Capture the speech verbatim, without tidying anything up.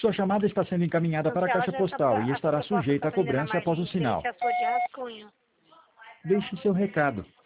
Sua chamada está sendo encaminhada para a Cancela, caixa já postal tá, e a estará proposta sujeita está a vendendo a cobrança mais de após o um sinal. interesse a sua de rascunho. Deixe seu recado.